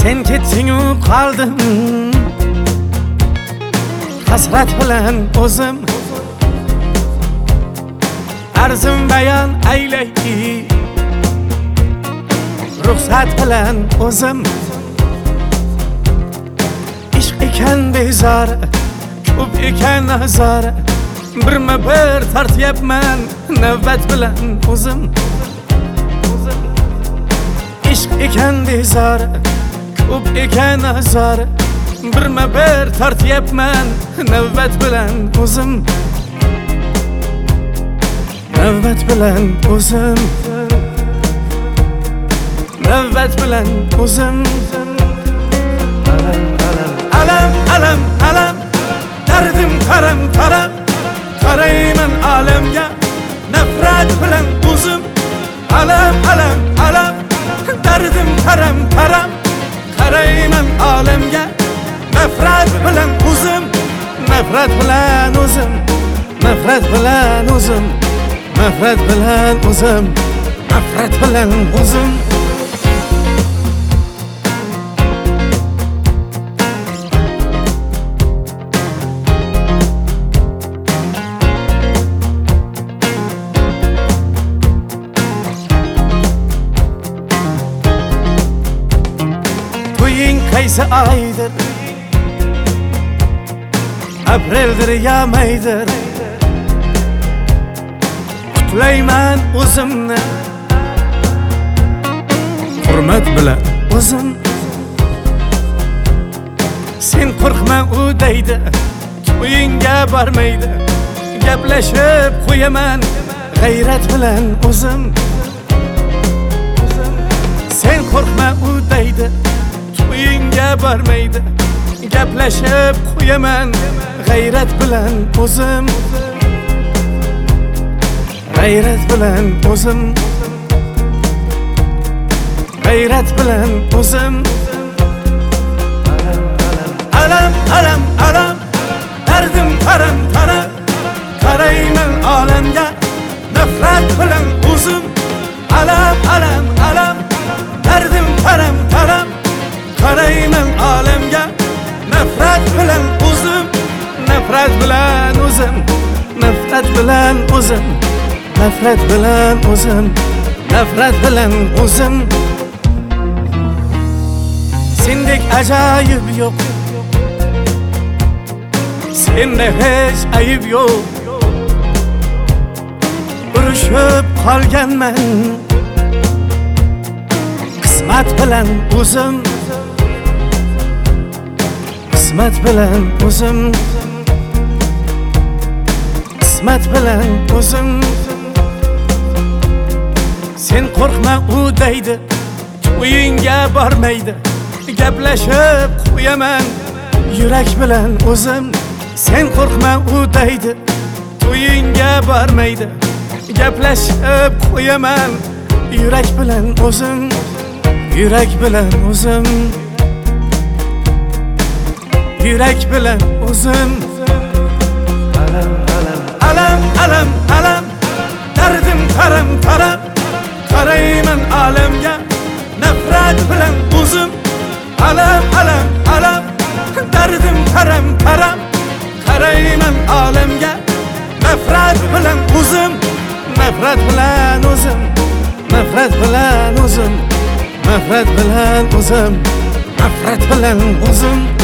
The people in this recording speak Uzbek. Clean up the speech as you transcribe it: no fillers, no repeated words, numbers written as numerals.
Sen ketding-u qoldim hasrat bilan o'zim. Arzim bayon aylay ruxsat bilan o'zim. Ishq ekan bezori, ko'p ekan azori, birma-bir tortyapman navbat bilan o'zim. Ishq ekan bezori, ko'p ekan azori, birma-bir tortyapman navbat bilan o'zim. Navbat bilan o'zim, navbat bilan o'zim. Alam, alam, alam, dardim qaram qaram, qarayman alamga nafrat bilan o'zim. Alam, alam, alam, dardim qaram qaram, qarayman alamga nafrat bilan o'zim. Nafrat bilan o'zim, nafrat bilan o'zim, nafrat bilan o'zim, nafrat bilan o'zim. To'ying qaysi oydir? Apreldir ya maydir? Qutlayman o'zimni hurmat bilan o'zim. Sen qo'rqma u deydi, to'yingga bormaydi, gaplashib qo'yaman g'ayrat bilan o'zim. Sen qo'rqma u deydi, to'yingga bormaydi, gaplashib qo'yaman g'ayrat bilan o'zim. G'ayrat bilan o'zim, g'ayrat bilan o'zim. Alam, alam, alam, dardim qaram qaram, qarayman olamga nafrat bilan o'zim. Alam, alam, alam, dardim qaram qaram, qarayman olamga nafrat bilan o'zim. Nafrat bilan o'zim, nafrat bilan o'zim, nafrat bilan o'zim, nafrat bilan o'zim. Sendek ajoyib yo'q, senda hech ayib yo'q. Urushib qolganman qismat bilan o'zim, qismat bilan o'zim, qismat bilan o'zim. Sen qo'rqma u deydi, to'yingga bormaydi, gaplashib qo'yaman yurak bilan o'zim. Sen qo'rqma u deydi, to'yingga bormaydi, gaplashib qo'yaman yurak bilan o'zim. Yurak bilan o'zim, yurak bilan o'zim. Alam, alam, alam, dardim qaram qaram, qarayman alamga nafrat bilan o'zim. Alam, alam, alam, dardim qaram qaram, qarayman alamga nafrat bilan o'zim. Nafrat bilan o'zim, nafrat bilan o'zim, nafrat bilan o'zim, nafrat bilan o'zim.